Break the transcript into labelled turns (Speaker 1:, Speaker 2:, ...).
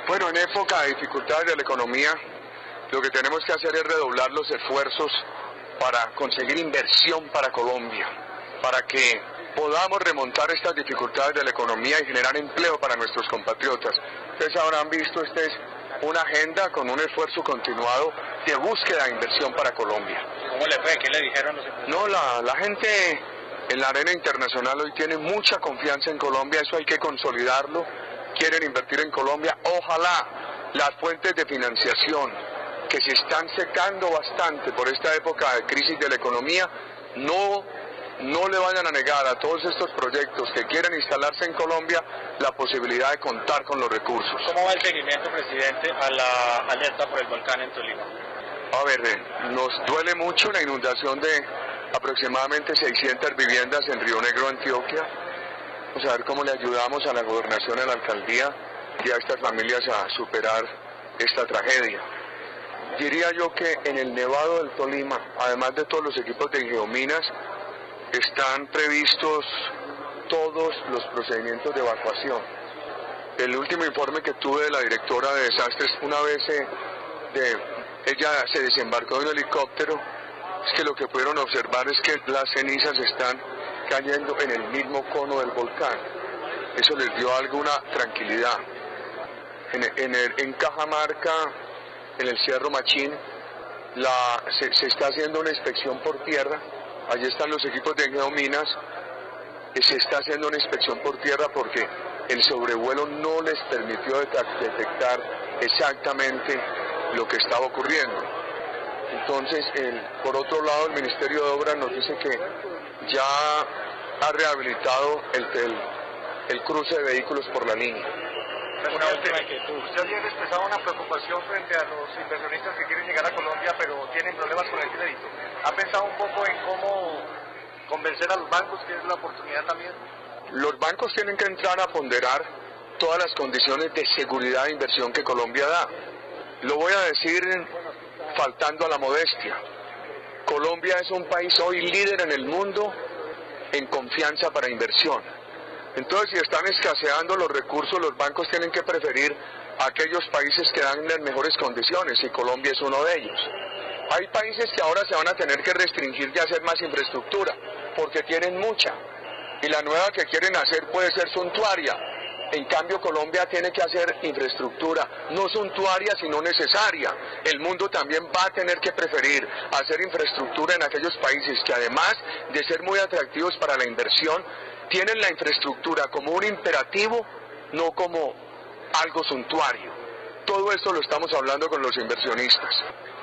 Speaker 1: Bueno, en época de dificultades de la economía, lo que tenemos que hacer es redoblar los esfuerzos para conseguir inversión para Colombia, para que podamos remontar estas dificultades de la economía y generar empleo para nuestros compatriotas. Ustedes habrán visto, esta es una agenda con un esfuerzo continuado de búsqueda de inversión para Colombia.
Speaker 2: ¿Cómo le fue? ¿Qué le dijeron los empresarios?
Speaker 1: No, la gente en la arena internacional hoy tiene mucha confianza en Colombia, eso hay que consolidarlo, quieren invertir en Colombia. Ojalá las fuentes de financiación que se están secando bastante por esta época de crisis de la economía, no le vayan a negar a todos estos proyectos que quieren instalarse en Colombia la posibilidad de contar con los recursos.
Speaker 2: ¿Cómo va el seguimiento, presidente, a la alerta por el volcán en Tolima?
Speaker 1: A ver, nos duele mucho la inundación de aproximadamente 600 viviendas en Río Negro, Antioquia. Vamos a ver cómo le ayudamos a la gobernación, a la alcaldía y a estas familias a superar esta tragedia. Diría yo que en el Nevado del Tolima, además de todos los equipos de geominas, están previstos todos los procedimientos de evacuación. El último informe que tuve de la directora de desastres, una vez ella se desembarcó de un helicóptero, es que lo que pudieron observar es que las cenizas están cayendo en el mismo cono del volcán. Eso les dio alguna tranquilidad. En Cajamarca, en el Cerro Machín, se está haciendo una inspección por tierra. Allí están los equipos de geominas. Se está haciendo una inspección por tierra porque el sobrevuelo no les permitió detectar exactamente lo que estaba ocurriendo. Entonces, por otro lado, el Ministerio de Obras nos dice que ya ha rehabilitado el cruce de vehículos por la línea.
Speaker 2: Una última inquietud.
Speaker 3: Usted había expresado una preocupación frente a los inversionistas que quieren llegar a Colombia, pero tienen problemas con el crédito. ¿Ha pensado un poco en cómo convencer a los bancos, que es la oportunidad también?
Speaker 1: Los bancos tienen que entrar a ponderar todas las condiciones de seguridad de inversión que Colombia da. Lo voy a decir faltando a la modestia. Colombia es un país hoy líder en el mundo en confianza para inversión. Entonces, si están escaseando los recursos, los bancos tienen que preferir a aquellos países que dan las mejores condiciones, y Colombia es uno de ellos. Hay países que ahora se van a tener que restringir y hacer más infraestructura, porque tienen mucha, y la nueva que quieren hacer puede ser suntuaria. En cambio, Colombia tiene que hacer infraestructura, no suntuaria, sino necesaria. El mundo también va a tener que preferir hacer infraestructura en aquellos países que, además de ser muy atractivos para la inversión, tienen la infraestructura como un imperativo, no como algo suntuario. Todo esto lo estamos hablando con los inversionistas.